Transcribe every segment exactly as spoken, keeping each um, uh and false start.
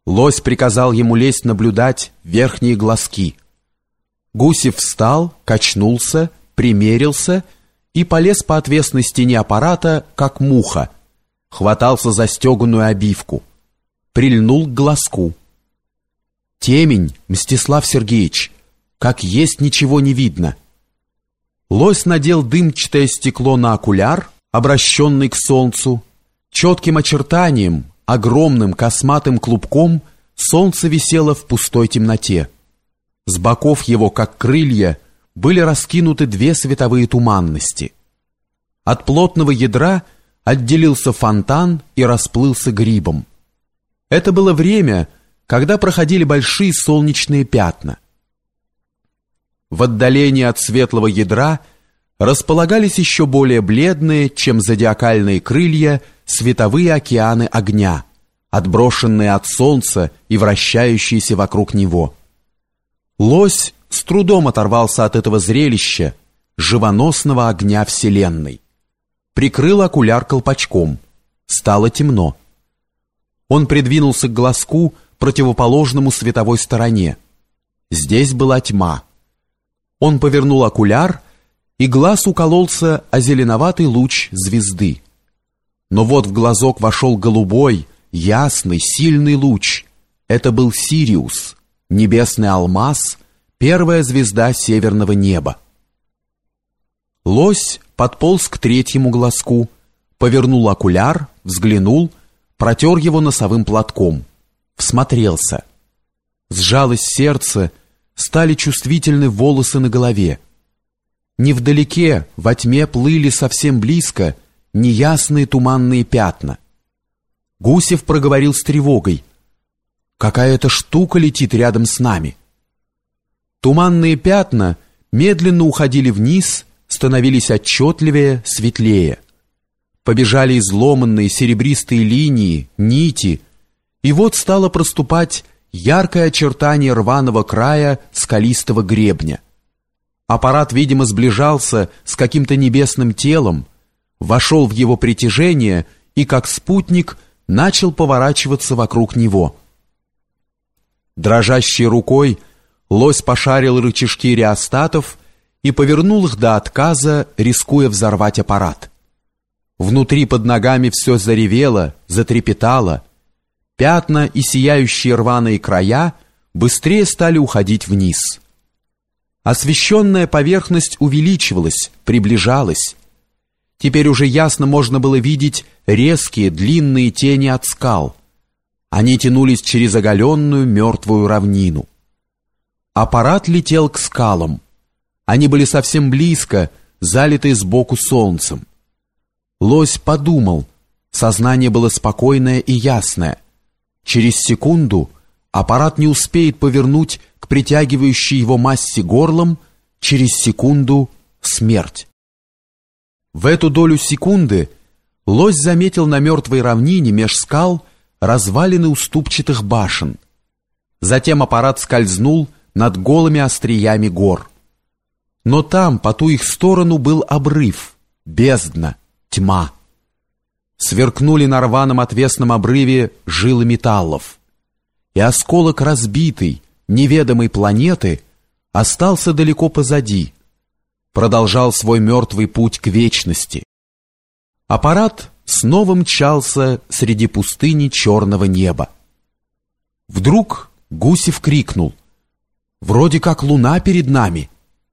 Лось приказал ему лезть наблюдать верхние глазки. Гусев встал, качнулся, примерился и полез по отвесной стене аппарата, как муха, хватался за стеганую обивку, прильнул к глазку. Темень, Мстислав Сергеевич, как есть ничего не видно. Лось надел дымчатое стекло на окуляр, обращенный к солнцу. Четким очертанием, огромным косматым клубком солнце висело в пустой темноте. С боков его, как крылья, были раскинуты две световые туманности. От плотного ядра отделился фонтан и расплылся грибом. Это было время, когда проходили большие солнечные пятна. В отдалении от светлого ядра располагались еще более бледные, чем зодиакальные крылья, световые океаны огня, отброшенные от солнца и вращающиеся вокруг него. Лось с трудом оторвался от этого зрелища, живоносного огня Вселенной. Прикрыл окуляр колпачком. Стало темно. Он придвинулся к глазку, противоположному световой стороне. Здесь была тьма. Он повернул окуляр, и глаз укололся о зеленоватый луч звезды. Но вот в глазок вошел голубой, ясный, сильный луч. Это был Сириус, небесный алмаз, первая звезда северного неба. Лось подполз к третьему глазку, повернул окуляр, взглянул, протер его носовым платком, всмотрелся. Сжалось сердце, стали чувствительны волосы на голове. Невдалеке, во тьме плыли совсем близко неясные туманные пятна. Гусев проговорил с тревогой: «Какая-то штука летит рядом с нами». Туманные пятна медленно уходили вниз, становились отчетливее, светлее. Побежали изломанные серебристые линии, нити, и вот стало проступать яркое очертание рваного края скалистого гребня. Аппарат, видимо, сближался с каким-то небесным телом, вошел в его притяжение и, как спутник, начал поворачиваться вокруг него. Дрожащей рукой лось пошарил рычажки реостатов и повернул их до отказа, рискуя взорвать аппарат. Внутри под ногами все заревело, затрепетало. Пятна и сияющие рваные края быстрее стали уходить вниз. Освещенная поверхность увеличивалась, приближалась. Теперь уже ясно можно было видеть резкие длинные тени от скал. Они тянулись через оголенную мертвую равнину. Аппарат летел к скалам. Они были совсем близко, залитые сбоку солнцем. Лось подумал, сознание было спокойное и ясное. Через секунду аппарат не успеет повернуть к притягивающей его массе горлом, через секунду смерть. В эту долю секунды лось заметил на мертвой равнине меж скал развалины уступчатых башен. Затем аппарат скользнул над голыми остриями гор. Но там, по ту их сторону, был обрыв, бездна, тьма. Сверкнули на рваном отвесном обрыве жилы металлов. И осколок разбитой, неведомой планеты остался далеко позади, продолжал свой мертвый путь к вечности. Аппарат снова мчался среди пустыни черного неба. Вдруг Гусев крикнул: «Вроде как луна перед нами!»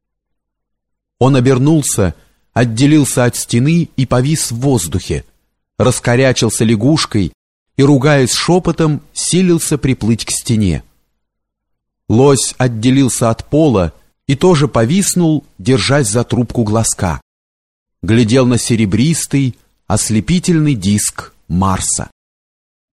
Он обернулся, отделился от стены и повис в воздухе, раскорячился лягушкой и, ругаясь шепотом, силился приплыть к стене. Лось отделился от пола и тоже повиснул, держась за трубку глазка. Глядел на серебристый, ослепительный диск Марса.